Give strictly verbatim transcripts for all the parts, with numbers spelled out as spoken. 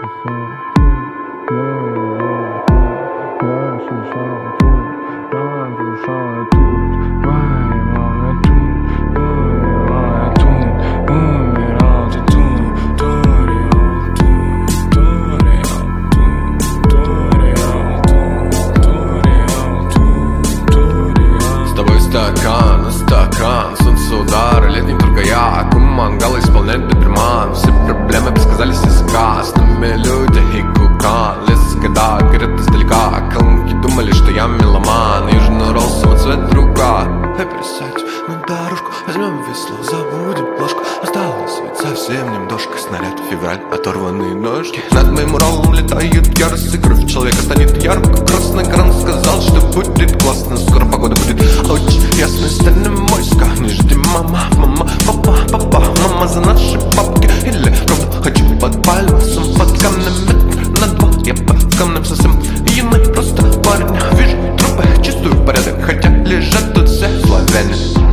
Стакан, стакан, солнце удары, летний только я, мангалы исполняют бедреман. Все проблемы подсказались языка, с нами люди и кукан. Лес когда горят издалека, колонки думали, что я меломан. Южный-ролл, самоцвет рука. Эй, пересядь на дорожку, возьмем весло, забудем ложку. Осталось ведь совсем немножко, снаряд февраль, оторванные ножки. Над моим роллом летают ярости, кровь человека станет ярко. Красный кран сказал, что будет классно, скоро погода будет очень ясной. Стальным войска, не жди мама, мама, папа, папа, мама за наши бабки. Или правда хочу под пальцем, под камнем на два. Я под камнем совсем юный, просто парень. Вижу трупы, чувствую порядок, хотя лежат тут все славяне.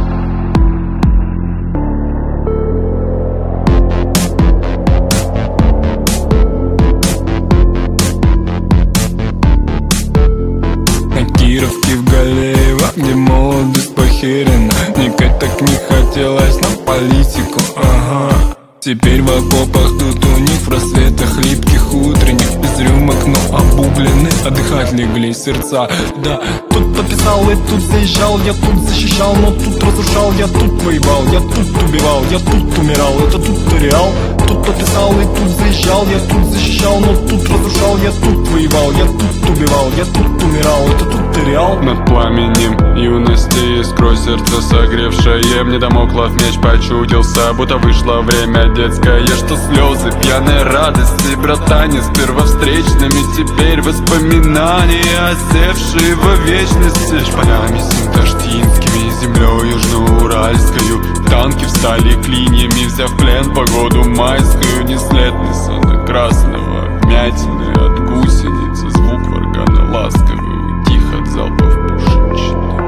Кировки в Галеево, где молодость похерена. Никак так не хотелось на политику, ага. Теперь в окопах тут у них в рассветах липких утренних, без рюмок, но обуглены, отдыхать легли сердца. Да, тут подписал и тут заезжал, я тут защищал, но тут разрушал, я тут воевал, я тут убивал, я тут умирал, это тут реал. Тут подписал и тут заезжал, я тут защищал, но тут разрушал, я тут воевал, я тут убивал, я тут умирал, это тут реал. Над пламенем юности искрой сердце согревшее, мне домоклов меч почудился, будто вышло время детское, что слезы пьяной радости, братане, с первовстречными теперь воспоминания, осевшие во вечности. Шпалями синташтинскими, землей южноуральскою, танки встали клиньями, взяв в плен погоду майскую. Не след Ниссана красного, вмятины от гусеницы, звук варгана ласковый, утих от залпов пушечных.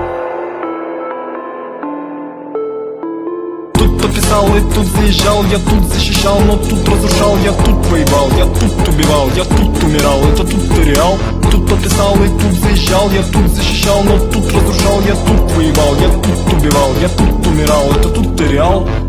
Тут подписал и тут заезжал, я тут защищал, но тут разрушал, я тут воевал, я тут убивал, я тут умирал, это тут реал. Тут подписал и тут заезжал, я тут защищал, но тут разрушал, я тут воевал, я тут убивал, я тут умирал, это тут реал.